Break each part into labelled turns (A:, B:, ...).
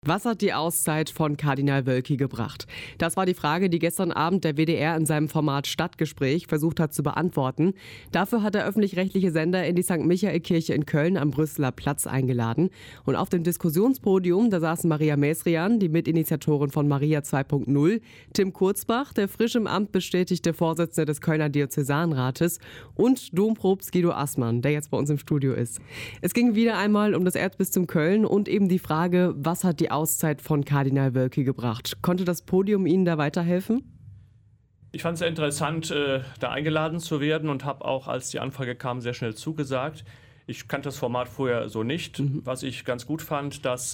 A: Was hat die Auszeit von Kardinal Wölki gebracht? Das war die Frage, die gestern Abend der WDR in seinem Format Stadtgespräch versucht hat zu beantworten. Dafür hat der öffentlich-rechtliche Sender in die St. Michael-Kirche in Köln am Brüsseler Platz eingeladen. Und auf dem Diskussionspodium, da saßen Maria Mesrian, die Mitinitiatorin von Maria 2.0, Tim Kurzbach, der frisch im Amt bestätigte Vorsitzende des Kölner Diözesanrates, und Dompropst Guido Assmann, der jetzt bei uns im Studio ist. Es ging wieder einmal um das Erzbistum Köln und eben die Frage, was hat die Auszeit von Kardinal Wölki gebracht? Konnte das Podium Ihnen da weiterhelfen?
B: Ich fand es sehr interessant, da eingeladen zu werden und habe auch, als die Anfrage kam, sehr schnell zugesagt. Ich kannte das Format vorher so nicht. Was ich ganz gut fand, dass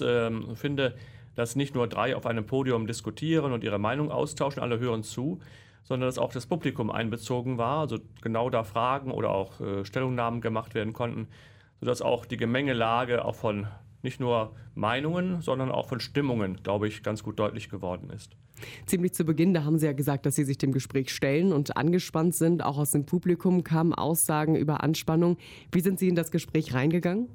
B: nicht nur 3 auf einem Podium diskutieren und ihre Meinung austauschen, alle hören zu, sondern dass auch das Publikum einbezogen war, also genau da Fragen oder auch Stellungnahmen gemacht werden konnten, sodass auch die Gemengelage auch von nicht nur Meinungen, sondern auch von Stimmungen, glaube ich, ganz gut deutlich geworden ist.
A: Ziemlich zu Beginn, da haben Sie ja gesagt, dass Sie sich dem Gespräch stellen und angespannt sind. Auch aus dem Publikum kamen Aussagen über Anspannung. Wie sind Sie in das Gespräch reingegangen?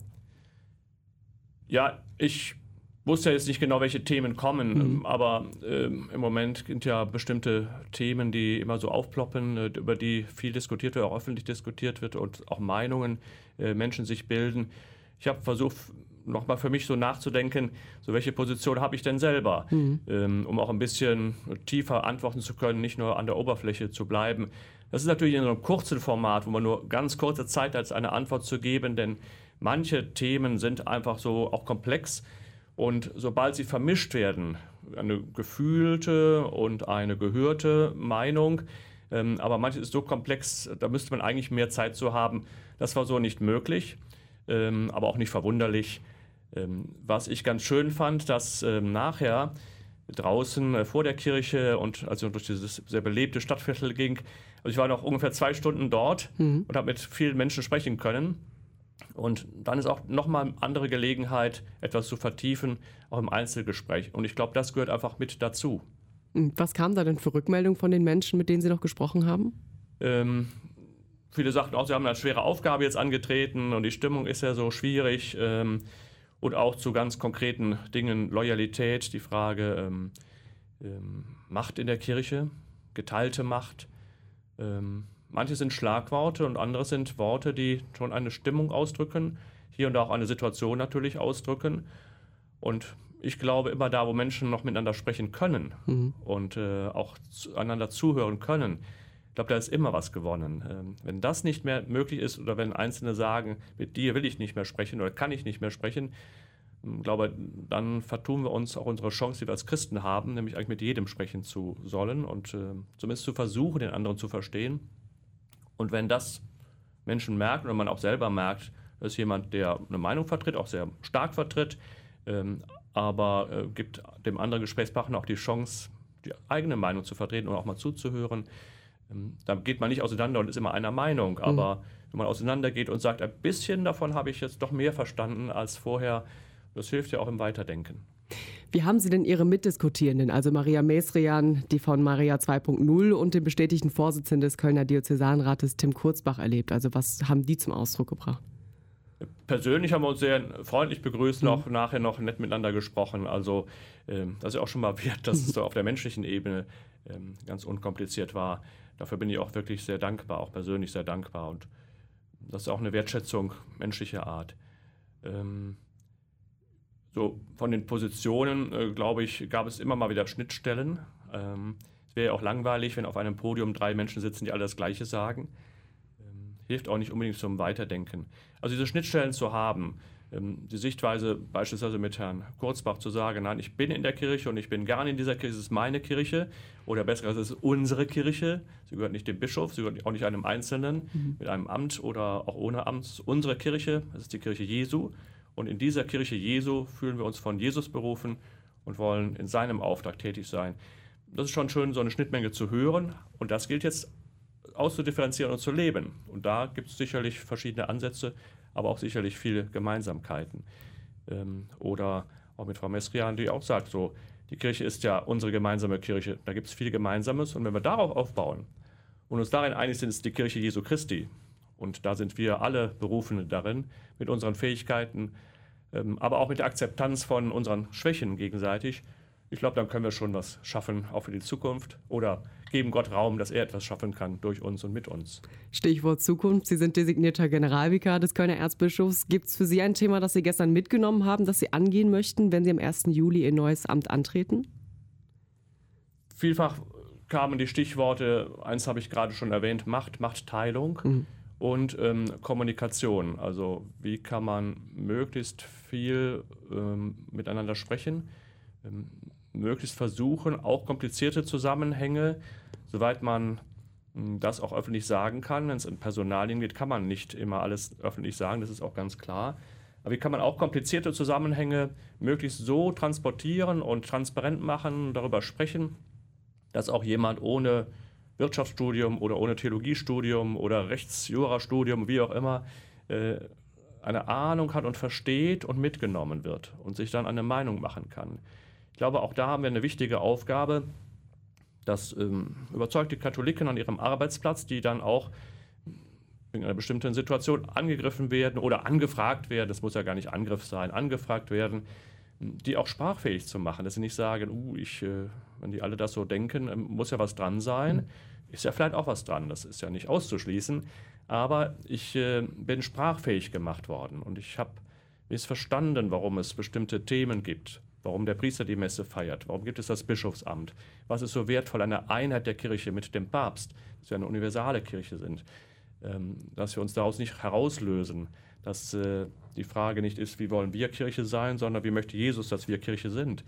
B: Ja, ich wusste ja jetzt nicht genau, welche Themen kommen, aber im Moment sind ja bestimmte Themen, die immer so aufploppen, über die viel diskutiert wird, auch öffentlich diskutiert wird und auch Meinungen, Menschen sich bilden. Ich habe versucht, nochmal für mich so nachzudenken, so welche Position habe ich denn selber, um auch ein bisschen tiefer antworten zu können, nicht nur an der Oberfläche zu bleiben. Das ist natürlich in so einem kurzen Format, wo man nur ganz kurze Zeit hat, eine Antwort zu geben, denn manche Themen sind einfach so auch komplex und sobald sie vermischt werden, eine gefühlte und eine gehörte Meinung, aber manches ist so komplex, da müsste man eigentlich mehr Zeit zu haben. Das war so nicht möglich. Aber auch nicht verwunderlich. Was ich ganz schön fand, dass nachher draußen vor der Kirche und als ich durch dieses sehr belebte Stadtviertel ging, also ich war noch ungefähr 2 Stunden dort und habe mit vielen Menschen sprechen können. Und dann ist auch nochmal eine andere Gelegenheit, etwas zu vertiefen, auch im Einzelgespräch. Und ich glaube, das gehört einfach mit dazu.
A: Was kam da denn für Rückmeldungen von den Menschen, mit denen Sie noch gesprochen haben?
B: Viele sagten auch, sie haben eine schwere Aufgabe jetzt angetreten und die Stimmung ist ja so schwierig. Und auch zu ganz konkreten Dingen, Loyalität, die Frage Macht in der Kirche, geteilte Macht. Manche sind Schlagworte und andere sind Worte, die schon eine Stimmung ausdrücken, hier und da auch eine Situation natürlich ausdrücken. Und ich glaube, immer da, wo Menschen noch miteinander sprechen können und auch einander zuhören können, ich glaube, da ist immer was gewonnen. Wenn das nicht mehr möglich ist oder wenn Einzelne sagen, mit dir will ich nicht mehr sprechen oder kann ich nicht mehr sprechen, glaube, dann vertun wir uns auch unsere Chance, die wir als Christen haben, nämlich eigentlich mit jedem sprechen zu sollen und zumindest zu versuchen, den anderen zu verstehen. Und wenn das Menschen merken oder man auch selber merkt, dass jemand, der eine Meinung vertritt, auch sehr stark vertritt, aber gibt dem anderen Gesprächspartner auch die Chance, die eigene Meinung zu vertreten und auch mal zuzuhören. Da geht man nicht auseinander und ist immer einer Meinung, aber wenn man auseinandergeht und sagt, ein bisschen davon habe ich jetzt doch mehr verstanden als vorher, das hilft ja auch im Weiterdenken.
A: Wie haben Sie denn Ihre Mitdiskutierenden, also Maria Mesrian, die von Maria 2.0 und den bestätigten Vorsitzenden des Kölner Diözesanrates Tim Kurzbach erlebt? Also was haben die zum Ausdruck gebracht?
B: Persönlich haben wir uns sehr freundlich begrüßt und auch nachher noch nett miteinander gesprochen. Also das ist ja auch schon mal wert, dass es so auf der menschlichen Ebene ganz unkompliziert war. Dafür bin ich auch wirklich sehr dankbar, auch persönlich sehr dankbar. Und das ist auch eine Wertschätzung menschlicher Art. So von den Positionen, glaube ich, gab es immer mal wieder Schnittstellen. Es wäre ja auch langweilig, wenn auf einem Podium 3 Menschen sitzen, die alle das Gleiche sagen. Hilft auch nicht unbedingt zum Weiterdenken. Also diese Schnittstellen zu haben, die Sichtweise beispielsweise mit Herrn Kurzbach zu sagen, nein, ich bin in der Kirche und ich bin gerne in dieser Kirche, es ist meine Kirche oder besser gesagt, es ist unsere Kirche. Sie gehört nicht dem Bischof, sie gehört auch nicht einem Einzelnen mit einem Amt oder auch ohne Amt. Es ist unsere Kirche, es ist die Kirche Jesu und in dieser Kirche Jesu fühlen wir uns von Jesus berufen und wollen in seinem Auftrag tätig sein. Das ist schon schön, so eine Schnittmenge zu hören und das gilt jetzt auszudifferenzieren und zu leben. Und da gibt es sicherlich verschiedene Ansätze, aber auch sicherlich viele Gemeinsamkeiten. Oder auch mit Frau Mesrian, die auch sagt, so, die Kirche ist ja unsere gemeinsame Kirche. Da gibt es viel Gemeinsames und wenn wir darauf aufbauen und uns darin einig sind, ist die Kirche Jesu Christi. Und da sind wir alle berufen darin, mit unseren Fähigkeiten aber auch mit der Akzeptanz von unseren Schwächen gegenseitig. Ich glaube, dann können wir schon was schaffen, auch für die Zukunft, oder geben Gott Raum, dass er etwas schaffen kann durch uns und mit uns.
A: Stichwort Zukunft. Sie sind designierter Generalvikar des Kölner Erzbischofs. Gibt es für Sie ein Thema, das Sie gestern mitgenommen haben, das Sie angehen möchten, wenn Sie am 1. Juli Ihr neues Amt antreten?
B: Vielfach kamen die Stichworte, eins habe ich gerade schon erwähnt, Machtteilung und Kommunikation. Also wie kann man möglichst viel miteinander sprechen, möglichst versuchen, auch komplizierte Zusammenhänge, soweit man das auch öffentlich sagen kann. Wenn es in Personalien geht, kann man nicht immer alles öffentlich sagen, das ist auch ganz klar. Aber wie kann man auch komplizierte Zusammenhänge möglichst so transportieren und transparent machen, darüber sprechen, dass auch jemand ohne Wirtschaftsstudium oder ohne Theologiestudium oder Rechtsjurastudium, wie auch immer, eine Ahnung hat und versteht und mitgenommen wird und sich dann eine Meinung machen kann. Ich glaube, auch da haben wir eine wichtige Aufgabe, dass überzeugte Katholiken an ihrem Arbeitsplatz, die dann auch in einer bestimmten Situation angegriffen werden oder angefragt werden, das muss ja gar nicht Angriff sein, angefragt werden, die auch sprachfähig zu machen, dass sie nicht sagen, wenn die alle das so denken, muss ja was dran sein. Ist ja vielleicht auch was dran, das ist ja nicht auszuschließen, aber ich bin sprachfähig gemacht worden und ich habe verstanden, warum es bestimmte Themen gibt, warum der Priester die Messe feiert, warum gibt es das Bischofsamt, was ist so wertvoll an der Einheit der Kirche mit dem Papst, dass wir eine universale Kirche sind, dass wir uns daraus nicht herauslösen, dass die Frage nicht ist, wie wollen wir Kirche sein, sondern wie möchte Jesus, dass wir Kirche sind.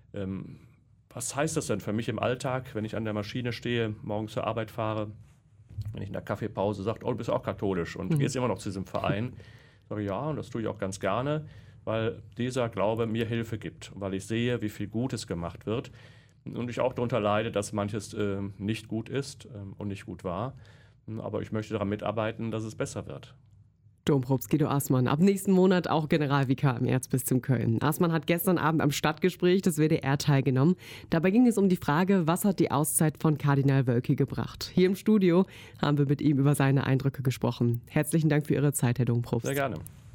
B: Was heißt das denn für mich im Alltag, wenn ich an der Maschine stehe, morgens zur Arbeit fahre, wenn ich in der Kaffeepause sage, du bist auch katholisch und gehst immer noch zu diesem Verein. Ich sage, ja, und das tue ich auch ganz gerne, weil dieser Glaube mir Hilfe gibt, weil ich sehe, wie viel Gutes gemacht wird und ich auch darunter leide, dass manches nicht gut ist und nicht gut war. Aber ich möchte daran mitarbeiten, dass es besser wird.
A: Dompropst Guido Aßmann, ab nächsten Monat auch Generalvikar im Erzbistum Köln. Aßmann hat gestern Abend am Stadtgespräch des WDR teilgenommen. Dabei ging es um die Frage, was hat die Auszeit von Kardinal Wölki gebracht? Hier im Studio haben wir mit ihm über seine Eindrücke gesprochen. Herzlichen Dank für Ihre Zeit, Herr Dompropst.
B: Sehr gerne.